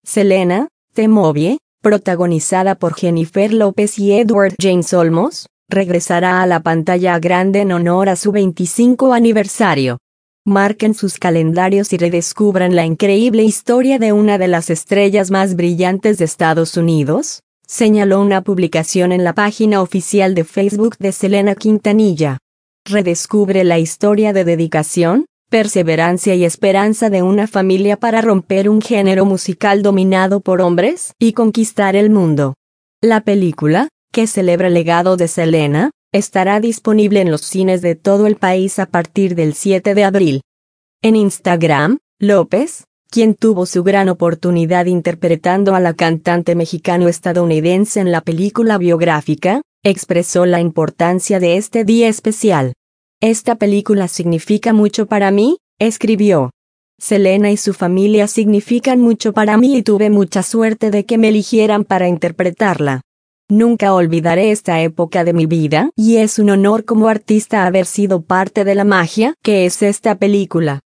Selena, The Movie, protagonizada por Jennifer López y Edward James Olmos, regresará a la pantalla grande en honor a su 25 aniversario. Marquen sus calendarios y redescubran la increíble historia de una de las estrellas más brillantes de Estados Unidos, señaló una publicación en la página oficial de Facebook de Selena Quintanilla. Redescubre la historia de dedicación, perseverancia y esperanza de una familia para romper un género musical dominado por hombres y conquistar el mundo. La película, que celebra el legado de Selena, estará disponible en los cines de todo el país a partir del 7 de abril. En Instagram, López, quien tuvo su gran oportunidad interpretando a la cantante mexicano-estadounidense en la película biográfica, expresó la importancia de este día especial. Esta película significa mucho para mí, escribió. Selena y su familia significan mucho para mí y tuve mucha suerte de que me eligieran para interpretarla. Nunca olvidaré esta época de mi vida y es un honor como artista haber sido parte de la magia que es esta película.